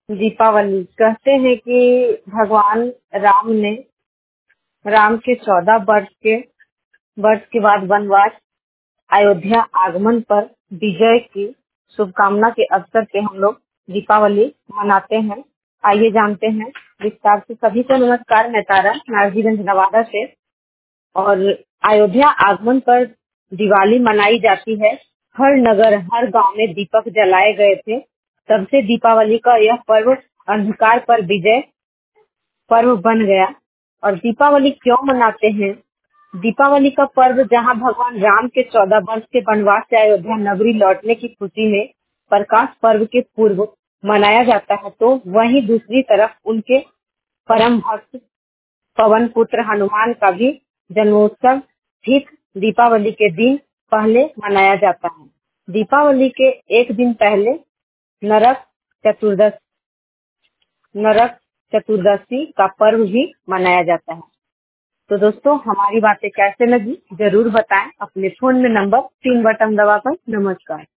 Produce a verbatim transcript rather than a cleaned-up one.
दीपावली कहते हैं कि भगवान राम ने राम के चौदह वर्ष के वर्ष के बाद वनवास अयोध्या आगमन पर विजय की शुभकामना के अवसर पे हम लोग दीपावली मनाते हैं। आइए जानते हैं विस्तार से। सभी को नमस्कार, मैं तारा नारजीगंज नवादा से। और अयोध्या आगमन पर दिवाली मनाई जाती है। हर नगर हर गांव में दीपक जलाए गए थे। तब से दीपावली का यह पर्व अंधकार पर विजय पर्व बन गया। और दीपावली क्यों मनाते हैं? दीपावली का पर्व जहां भगवान राम के चौदह वर्ष के वनवास से अयोध्या नगरी लौटने की खुशी में प्रकाश पर्व के पूर्व मनाया जाता है, तो वहीं दूसरी तरफ उनके परम भक्त पवन पुत्र हनुमान का भी जन्मोत्सव ठीक दीपावली के दिन पहले मनाया जाता है। दीपावली के एक दिन पहले नरक चतुर्दशी नरक चतुर्दशी का पर्व भी मनाया जाता है। तो दोस्तों, हमारी बातें कैसे लगी जरूर बताएं। अपने फोन में नंबर तीन बटन दबाकर। नमस्कार।